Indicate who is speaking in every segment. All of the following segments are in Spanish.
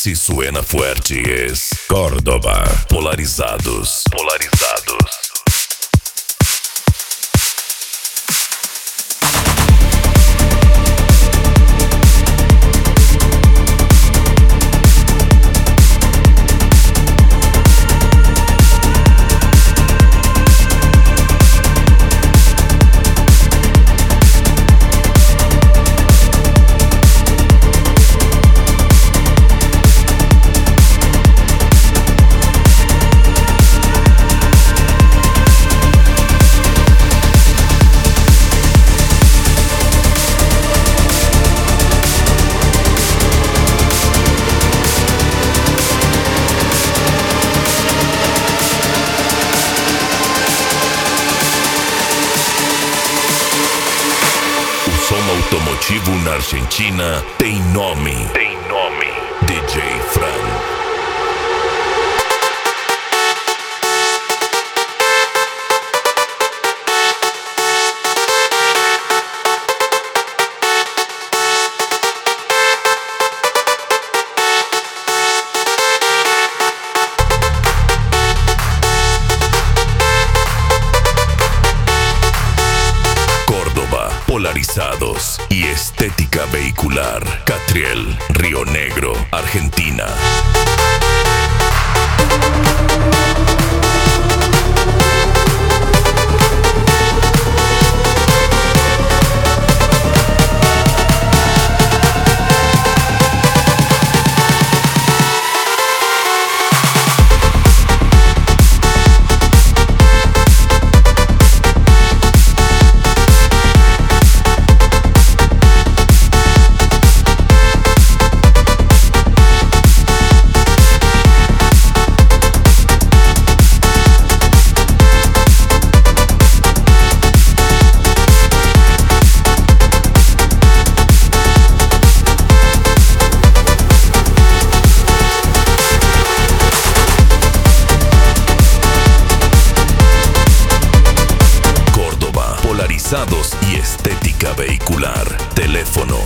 Speaker 1: Si suena fuerte es Córdoba. Polarizados. O som automotivo na Argentina tem nome. DJ Fran. Polarizados y estética vehicular. Catriel, Río Negro, Argentina. Y estética vehicular. Teléfono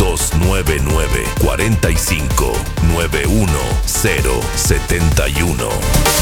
Speaker 1: 299-45-91071.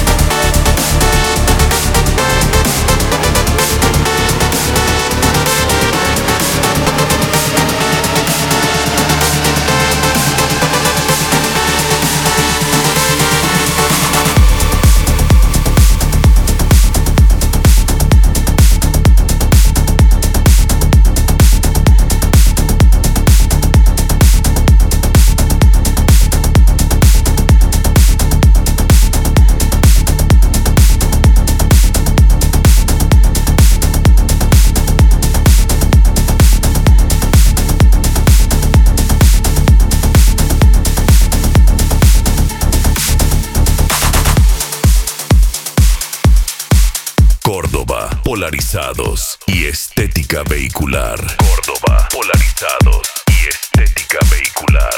Speaker 1: Córdoba, polarizados y estética vehicular. Córdoba, polarizados y estética vehicular.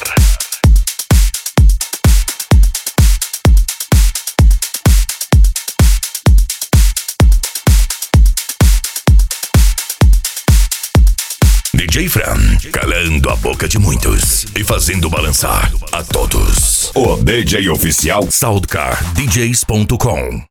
Speaker 1: DJ Fran, calando a boca de muitos e fazendo balançar a todos. O DJ oficial SoundcarDJs.com.